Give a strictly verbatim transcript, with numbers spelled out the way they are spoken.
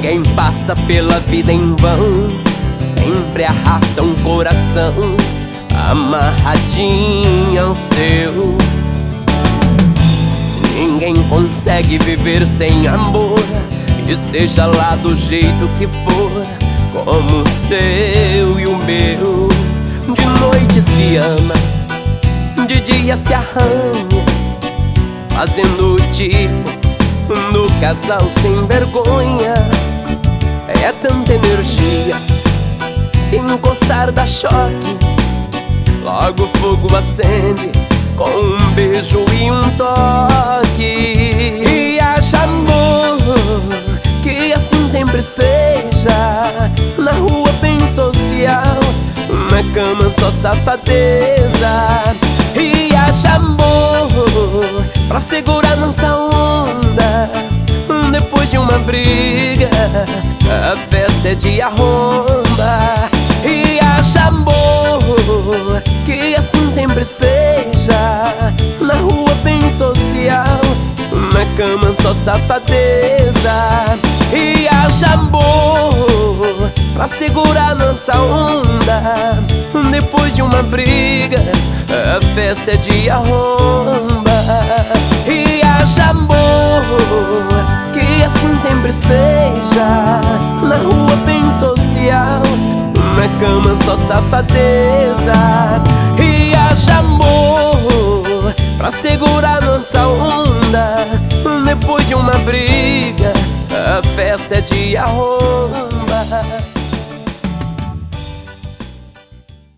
Ninguém passa pela vida em vão, sempre arrasta um coração amarradinho ao seu. Ninguém consegue viver sem amor, e seja lá do jeito que for, como o seu e o meu. De noite se ama, de dia se arranha, fazendo tipo no casal sem vergonha. É tanta energia, se encostar dá choque, logo o fogo acende com um beijo e um toque. E haja amor, que assim sempre seja, na rua bem social, na cama só safadeza. E haja amor pra segurar nossa onda, depois de uma briga a festa é de arromba. E haja amor, que assim sempre seja, na rua bem social, na cama só safadeza. E haja amor pra segurar nossa onda, depois de uma briga a festa é de arromba. E haja amor, que assim sempre seja, na rua bem social, na cama só safadeza. E haja amor pra segurar nossa onda, depois de uma briga a festa é de arromba.